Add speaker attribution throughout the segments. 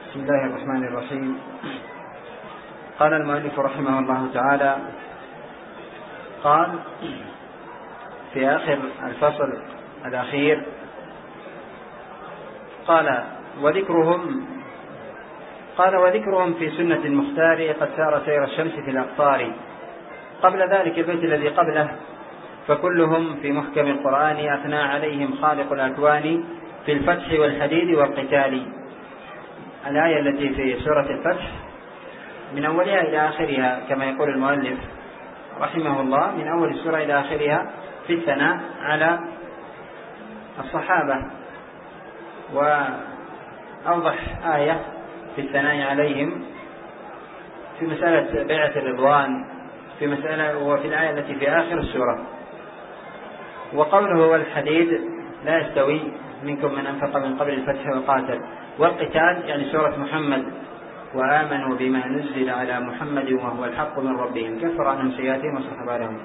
Speaker 1: بسم الله الرحمن الرحيم. قال المؤلف رحمه الله تعالى: قال في آخر الفصل الأخير: قال وذكرهم في سنة المختار قد سار سير الشمس في الأقطار. قبل ذلك البيت الذي قبله: فكلهم في محكم القرآن أثنى عليهم خالق الأكوان في الفتح والحديد والقتال. الآية التي في سورة الفتح من أولها إلى آخرها كما يقول المؤلف رحمه الله، من أول السورة إلى آخرها في الثناء على الصحابة، وأوضح آية في الثناء عليهم في مسألة بيعة الرضوان في مسألة، وفي الآية التي في آخر السورة: وقوله والحديد لا يستوي منكم من أنفق من قبل الفتح وقاتل. والقتال يعني سورة محمد: وآمنوا بما نزل على محمد وهو الحق من ربهم كفر عنهم سيئاتهم وصلح بالهم.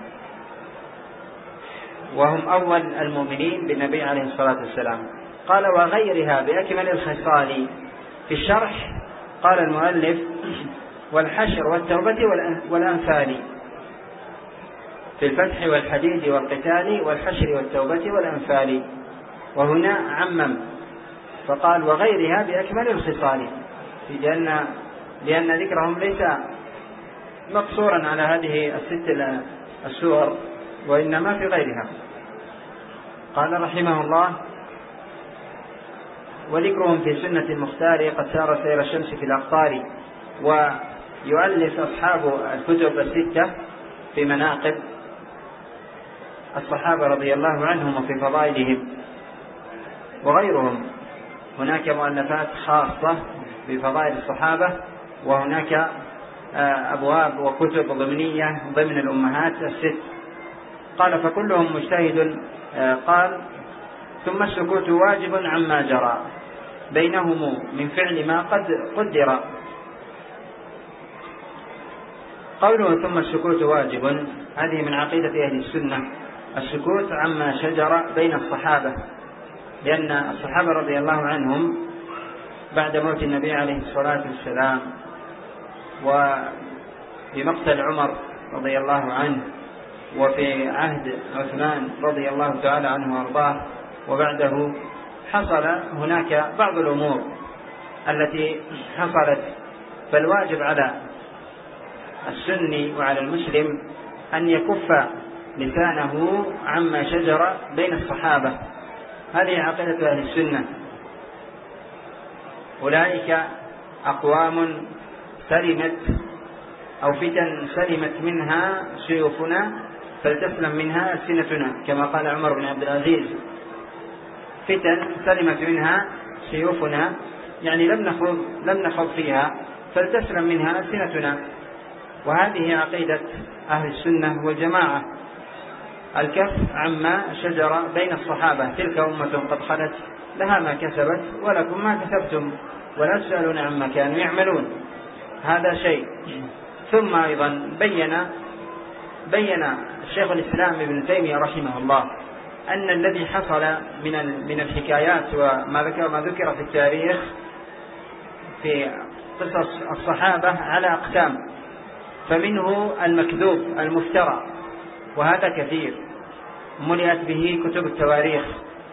Speaker 1: وهم أول المؤمنين بالنبي عليه الصلاة والسلام. قال وغيرها بأكمل الخصال. في الشرح قال المؤلف: والحشر والتوبة والأنفال. في الفتح والحديد والقتال والحشر والتوبة والأنفال. وهنا عمم فقال وغيرها بأكمل الخصال، لأن ذكرهم ليس مقصورا على هذه الست السور، وإنما في غيرها. قال رحمه الله: وذكرهم في سنة المختار قد سار سير الشمس في الأقطار. ويؤلف أصحاب الكتب الستة في مناقب الصحابة رضي الله عنهم وفي فضائلهم وغيرهم. هناك مؤلفات خاصة بفضائل الصحابة، وهناك أبواب وكتب ضمنية ضمن الأمهات الست. قال فكلهم مجتهد. قال ثم السكوت واجب عما جرى بينهم من فعل ما قد قدر. قوله ثم السكوت واجب هذه من عقيدة أهل السنة، السكوت عما شجر بين الصحابة، لأن الصحابة رضي الله عنهم بعد موت النبي عليه الصلاة والسلام وفي مقتل عمر رضي الله عنه وفي عهد عثمان رضي الله تعالى عنه وارضاه وبعده، حصل هناك بعض الأمور التي حصلت. فالواجب على السني وعلى المسلم أن يكف لسانه عما شجر بين الصحابة. هذه عقيدة أهل السنة. أولئك أقوام سلمت أو فتن سلمت منها سيوفنا فلتسلم منها ألسنتنا، كما قال عمر بن عبد العزيز: فتن سلمت منها سيوفنا، يعني لم نخض فيها فلتسلم منها ألسنتنا. وهذه عقيدة أهل السنة والجماعة، الكف عما شجر بين الصحابة. تلك أمة قد خلت لها ما كسبت ولكم ما كسبتم ولا تسألون عما كانوا يعملون. هذا شيء. ثم أيضا بين الشيخ الإسلام ابن تيمية رحمه الله أن الذي حصل من الحكايات وما ذكر في التاريخ في قصص الصحابة على أقسام، فمنه المكذوب المفترى، وهذا كثير ملئت به كتب التواريخ.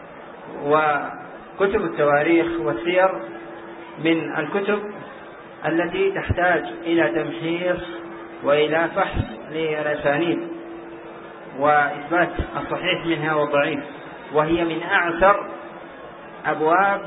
Speaker 1: وكتب التواريخ والسير من الكتب التي تحتاج إلى تمحيص وإلى فحص للأسانيد وإثبات الصحيح منها والضعيف، وهي من أعسر أبواب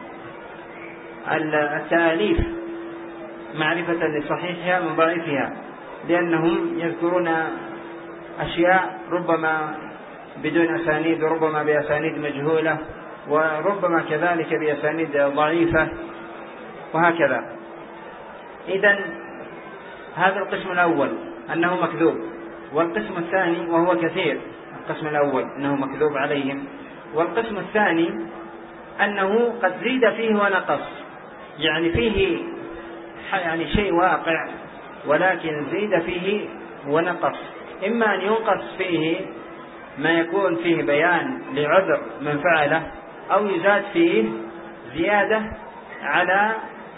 Speaker 1: التأليف معرفة لصحيحها من ضعيفها، لأنهم يذكرون أشياء ربما بدون أسانيد وربما بأسانيد مجهولة وربما كذلك بأسانيد ضعيفة وهكذا. إذن هذا القسم الأول أنه مكذوب. والقسم الثاني وهو كثير، القسم الأول أنه مكذوب عليهم، والقسم الثاني أنه قد زيد فيه ونقص، يعني فيه شيء واقع ولكن زيد فيه ونقص. إما أن ينقص فيه ما يكون فيه بيان لعذر من فعله، أو يزاد فيه زيادة على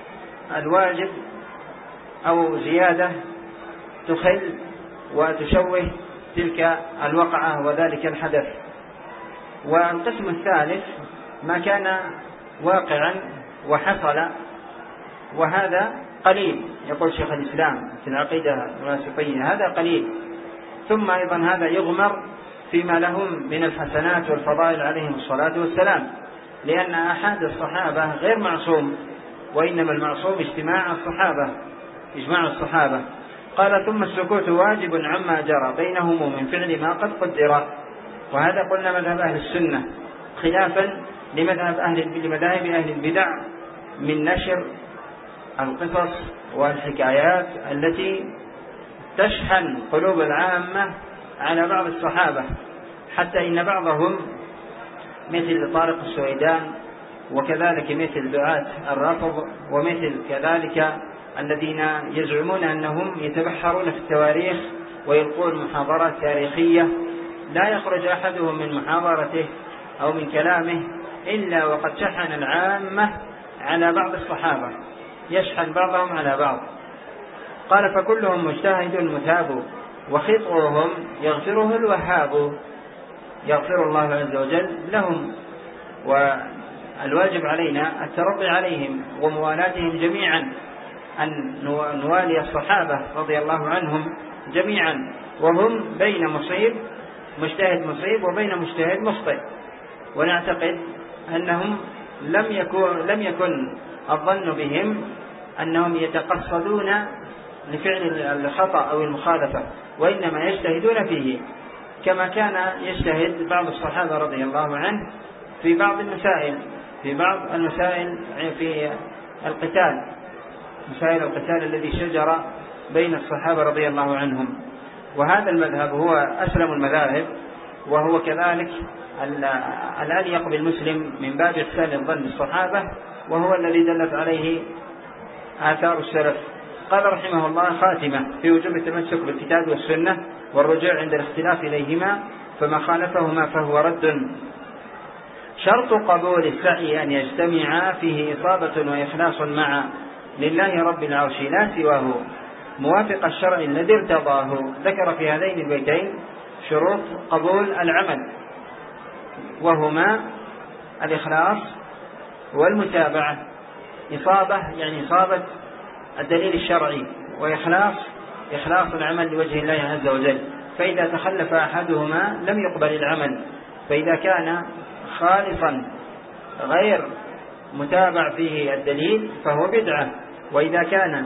Speaker 1: الواجب أو زيادة تخل وتشوه تلك الوقعة وذلك الحدث. والقسم الثالث ما كان واقعا وحصل، وهذا قليل، يقول شيخ الإسلام في العقيدة الواسطية هذا قليل. ثم أيضا هذا يغمر فيما لهم من الحسنات والفضائل عليهم الصلاة والسلام، لأن أحد الصحابة غير معصوم، وإنما المعصوم إجماع الصحابة. قال ثم السكوت واجب عما جرى بينهم من فعل ما قد قدر. وهذا قلنا مذهب أهل السنة، خلافا لمذاهب أهل البدع من نشر القصص والحكايات التي تشحن قلوب العامة على بعض الصحابة، حتى إن بعضهم مثل طارق السويدان، وكذلك مثل دعاة الرافض، ومثل كذلك الذين يزعمون أنهم يتبحرون في التواريخ ويلقون محاضرات تاريخية لا يخرج أحدهم من محاضرته أو من كلامه إلا وقد شحن العامة على بعض الصحابة، يشحن بعضهم على بعض. قال فكلهم مجتهد مثاب، وخطئهم يغفره الوهاب. يغفر الله عز وجل لهم، والواجب علينا الترضي عليهم وموالاتهم جميعا، أن نوالي الصحابة رضي الله عنهم جميعا، وهم بين مجتهد مصيب وبين مجتهد مخطئ. ونعتقد أنهم لم يكن الظن بهم أنهم يتقصدون لفعل الخطأ أو المخالفة، وإنما يجتهدون فيه، كما كان يجتهد بعض الصحابة رضي الله عنه في بعض المسائل في القتال، مسائل القتال الذي شجر بين الصحابة رضي الله عنهم. وهذا المذهب هو أسلم المذاهب، وهو كذلك الأليق بالمسلم من باب إحسان الظن بالصحابة، وهو الذي دلت عليه آثار السلف. قال رحمه الله خاتمة في وجوب التمسك بالكتاب والسنة والرجوع عند الاختلاف إليهما، فما خالفهما فهو رد. شرط قبول السعي أن يجتمع فيه إصابة وإخلاص معا لله رب العرش لا سواه، موافق الشرع الذي ارتضاه. ذكر في هذين البيتين شروط قبول العمل، وهما الإخلاص والمتابعة. إصابة يعني إصابة الدليل الشرعي، وإخلاص العمل لوجه الله عز وجل، فإذا تخلف أحدهما لم يقبل العمل. فإذا كان خالصا غير متابع فيه الدليل فهو بدعة، وإذا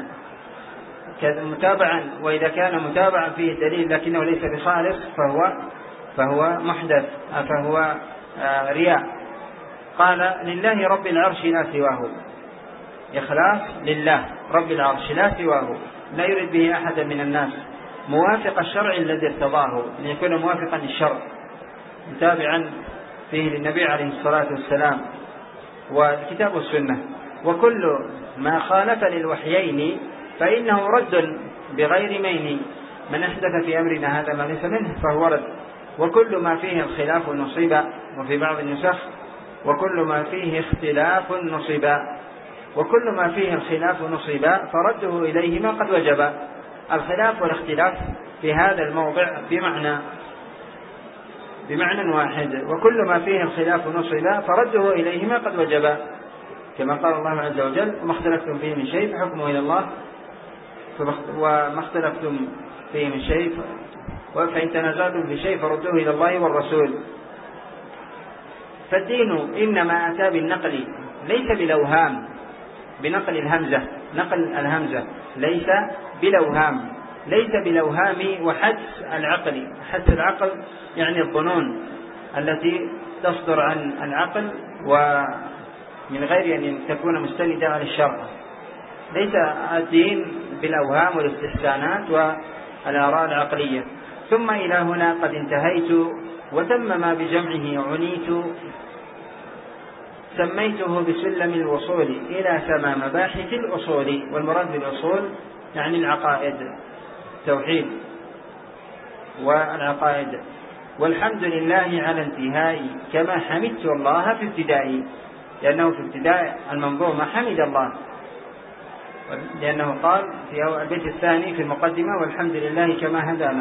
Speaker 1: كان متابعا فيه الدليل لكنه ليس بخالص فهو محدث، فهو رياء. قال لله رب العرش لا سواه، إخلاص لله رب العرش لا سواه، لا يريد به أحدا من الناس، موافق الشرع الذي ارتضاه، ليكون موافقا للشرع متابعا فيه للنبي عليه الصلاة والسلام والكتاب والسنة. وكل ما خالف للوحيين فإنه رد بغير مين، من أحدث في أمرنا هذا ما ليس منه فهو رد. وكل ما فيه الخلاف نصيب، وفي بعض النسخ وكل ما فيه اختلاف نصيب، وكل ما فيه الخلاف نصيب فرده إليهما قد وجب. الخلاف والاختلاف في هذا الموضع بمعنى واحد، وكل ما فيه الخلاف نصب فرده إليهما قد وجب، كما قال الله عز وجل وما اختلفتم فيه من شيء فحكمه إلى الله، وما اختلفتم فيه من شيء فإن تنازعتم في شيء فردوه إلى الله والرسول. فالدين إنما أتى بالنقل ليس بالأوهام، بنقل الهمزة، نقل الهمزة ليس بالأوهام وحدس العقل. حدس العقل يعني الظنون التي تصدر عن العقل ومن غير أن تكون مستندة على الشرع. ليس الدين بالأوهام والاستحسانات والآراء العقلية. ثم إلى هنا قد انتهيت، وتم ما بجمعه عنيت، سميته بسلم الوصول إلى سما مباحث الأصول. والمراد بالأصول يعني العقائد، التوحيد والعقائد. والحمد لله على انتهائي كما حمدت الله في ابتدائي، لأنه في ابتداء المنظومة حمد الله لأنه قال في البيت الثاني في المقدمة: والحمد لله كما هدانا.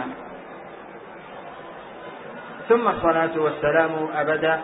Speaker 1: ثم الصلاة والسلام أبدا.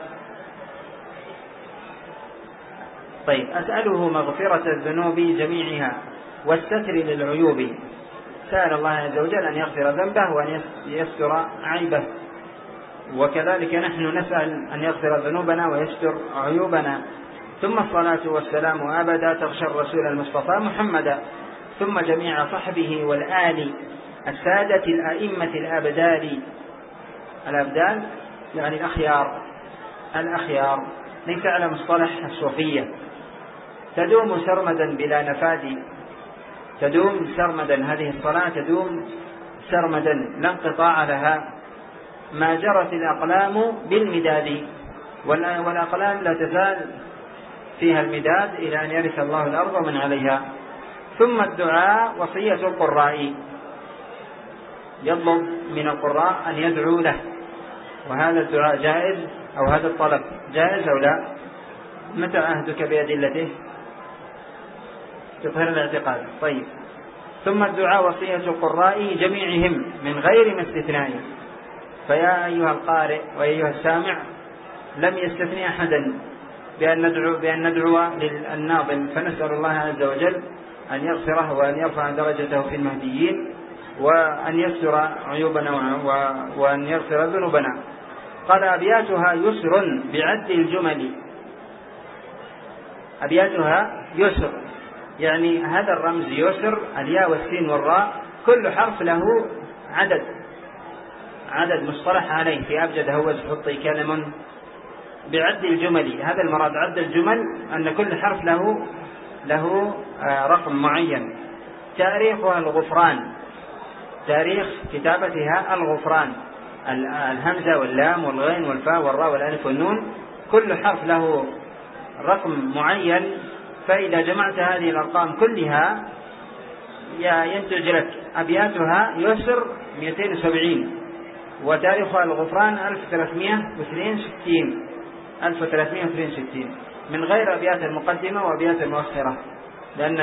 Speaker 1: طيب، أسأله مغفرة الذنوب جميعها والستر للعيوب. سأل الله عز وجل أن يغفر ذنبه وأن يستر عيبه، وكذلك نحن نسأل أن يغفر ذنوبنا ويستر عيوبنا. ثم الصلاة والسلام أبدا تغشى الرسول المصطفى محمدا، ثم جميع صحبه والآل السادة الأئمة الأبدال. الأبدال يعني الأخيار ليس على مصطلح الصوفية. تدوم سرمدا بلا نفاد، تدوم سرمدا، هذه الصلاة تدوم سرمدا لا انقطاع لها، ما جرت الأقلام بالمداد، والأقلام لا تزال فيها المداد إلى أن يرث الله الأرض ومن عليها. ثم الدعاء وصية القراء، يطلب من القراء أن يدعوا له، وهذا الدعاء جائز، أو هذا الطلب جائز أو لا؟ متى عهدك بأدلته؟ تطهير الاعتقاد. طيب، ثم الدعاء وصية القراء جميعهم من غير ما استثناء. فيا أيها القارئ وأيها السامع، لم يستثني أحدا بأن ندعو للناظم، فنسأل الله عز وجل أن يغفره وأن يرفع درجته في المهديين، وأن يستر عيوبنا وأن يغفر ذنوبنا. قال: أبياتها يسر بعد الجمل. أبياتها يسر، يعني هذا الرمز يسر، الياء والسين والراء، كل حرف له عدد مصطلح عليه في أبجد هوز حطي كلم بعد الجمل. هذا المراد عد الجمل، أن كل حرف له رقم معين. تاريخها الغفران، تاريخ كتابتها الغفران، الهمزة واللام والغين والفاء والراء والألف والنون، كل حرف له رقم معين. فإذا جمعت هذه الأرقام كلها ينتج لك أبياتها يسر 270، وتاريخها الغفران 1362 من غير أبيات المقدمة وأبيات المؤخرة، لأن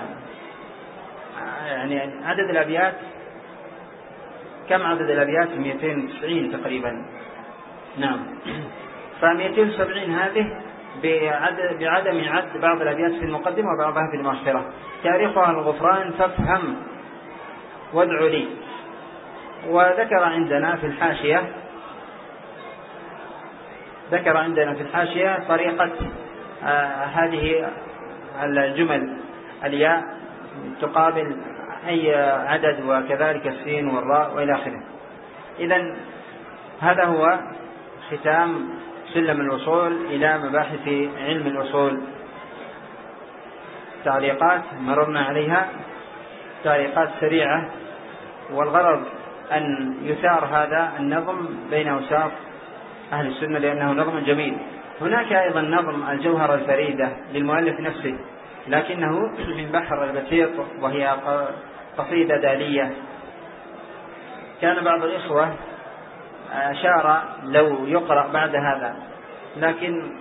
Speaker 1: يعني عدد الأبيات، كم عدد الأبيات؟ 290 تقريبا. نعم، ف270 هذه بعدم عد بعض الأبيات في المقدمة وبعضها في المؤخرة. تاريخها الغفران فافهم وادع لي. وذكر عندنا في الحاشية طريقة هذه الجمل: الياء تقابل أي عدد، وكذلك السين والراء وإلى آخره. إذن هذا هو ختام سلم الوصول إلى مباحث علم الوصول. تعليقات مررنا عليها، تعليقات سريعة، والغرض أن يثار هذا النظم بين أوساط أهل السنة لأنه نظم جميل. هناك أيضا نظم الجوهرة الفريدة للمؤلف نفسه، لكنه من بحر البسيط، وهي قصيدة دالية. كان بعض الإخوة أشار لو يقرأ بعد هذا، لكن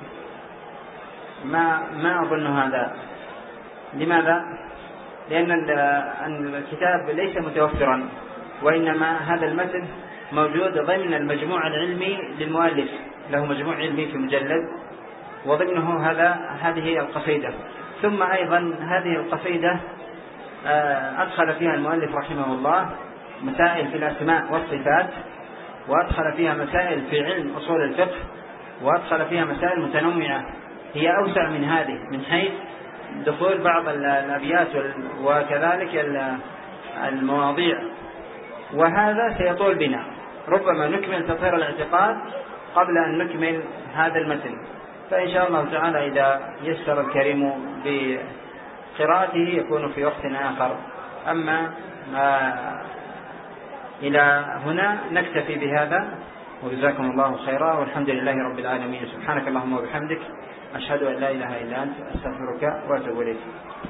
Speaker 1: ما أظن هذا. لماذا؟ لأن الكتاب ليس متوفرا، وإنما هذا المتن موجود ضمن المجموع العلمي للمؤلف، له مجموع علمي في مجلد، وضمنه هذه القصيدة. ثم أيضا هذه القصيدة أدخل فيها المؤلف رحمه الله مسائل في الأسماء والصفات، وأدخل فيها مسائل في علم أصول الفقه، وأدخل فيها مسائل متنوعة هي أوسع من هذه من حيث دخول بعض الأبيات وكذلك المواضيع. وهذا سيطول بنا، ربما نكمل تطهير الاعتقاد قبل أن نكمل هذا المتن. فإن شاء الله تعالى إذا يسر الكريم بقراءته يكون في وقت آخر. أما إلى هنا نكتفي بهذا، وجزاكم الله خيرا، والحمد لله رب العالمين. سبحانك اللهم وبحمدك، أشهد أن لا إله إلا أنت، أستغفرك وأتوب إليك.